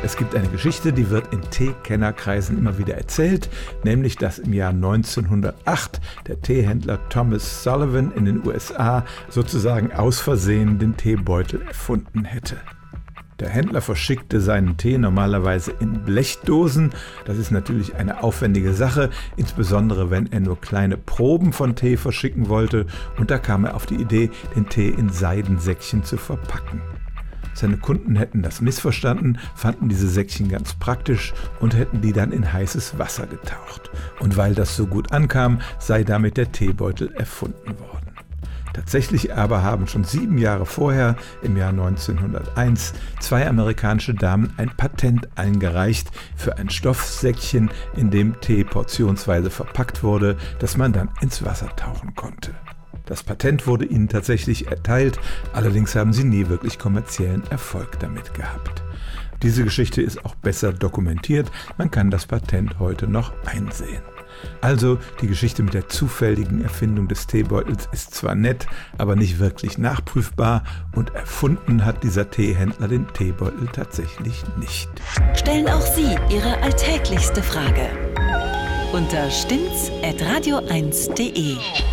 Es gibt eine Geschichte, die wird in Teekennerkreisen immer wieder erzählt, nämlich dass im Jahr 1908 der Teehändler Thomas Sullivan in den USA sozusagen aus Versehen den Teebeutel erfunden hätte. Der Händler verschickte seinen Tee normalerweise in Blechdosen. Das ist natürlich eine aufwendige Sache, insbesondere wenn er nur kleine Proben von Tee verschicken wollte. Und da kam er auf die Idee, den Tee in Seidensäckchen zu verpacken. Seine Kunden hätten das missverstanden, fanden diese Säckchen ganz praktisch und hätten die dann in heißes Wasser getaucht. Und weil das so gut ankam, sei damit der Teebeutel erfunden worden. Tatsächlich aber haben schon 7 Jahre vorher, im Jahr 1901, 2 amerikanische Damen ein Patent eingereicht für ein Stoffsäckchen, in dem Tee portionsweise verpackt wurde, das man dann ins Wasser tauchen konnte. Das Patent wurde ihnen tatsächlich erteilt, allerdings haben sie nie wirklich kommerziellen Erfolg damit gehabt. Diese Geschichte ist auch besser dokumentiert, man kann das Patent heute noch einsehen. Also, die Geschichte mit der zufälligen Erfindung des Teebeutels ist zwar nett, aber nicht wirklich nachprüfbar und erfunden hat dieser Teehändler den Teebeutel tatsächlich nicht. Stellen auch Sie Ihre alltäglichste Frage unter stimmt's@radio1.de.